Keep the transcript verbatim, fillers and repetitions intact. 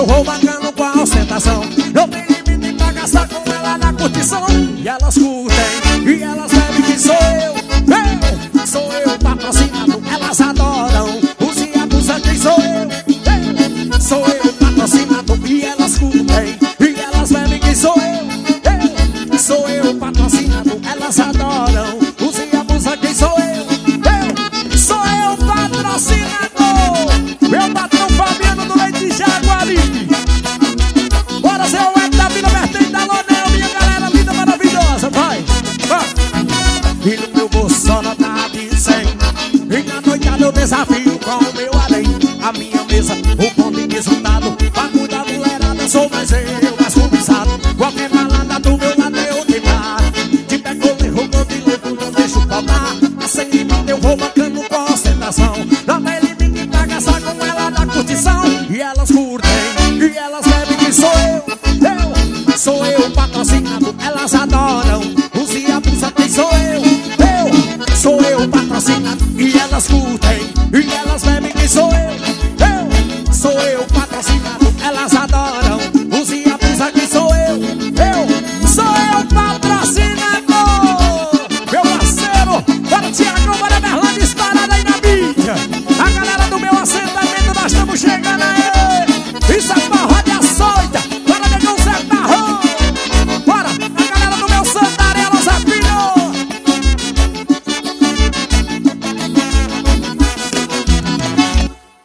eu vou bacana com a ostentação. Não tem limite pra gastar com ela na curtição. E elas curtem, e elas bebem que sou eu. Eu, sou eu patrocinado, elas adoram. Use e abusa, quem sou eu? Eu, sou eu patrocinado, e elas curtem, e elas bebem que sou eu. Eu, sou eu patrocinado, elas adoram. Use e abusa, quem sou eu? Eu, sou eu patrocinado. Meu patrão Fabiano do Leite de Jaguari. Bora ser o web da Vila Vertente da Lonel, minha galera linda, maravilhosa. Vai, vai. E no meu bolso só nota de cem. E na noitada eu desafio com o meu além. A minha mesa, o bom de resultado. Pra cuidar da mulherada, sou mais eu, mais cobiçado. Qualquer balada do meu lado eu queimar. Te pego, erro, eu te levo, não deixo faltar. A sem limite eu vou bacana com a ostentação. Não tem limite pra gastar com ela na curtição. E elas curtem, e elas bebem que sou eu. Eu, sou eu patrocinado, elas adoram. Use e abusa, quem sou eu? Eu, sou eu patrocinado, e elas curtem,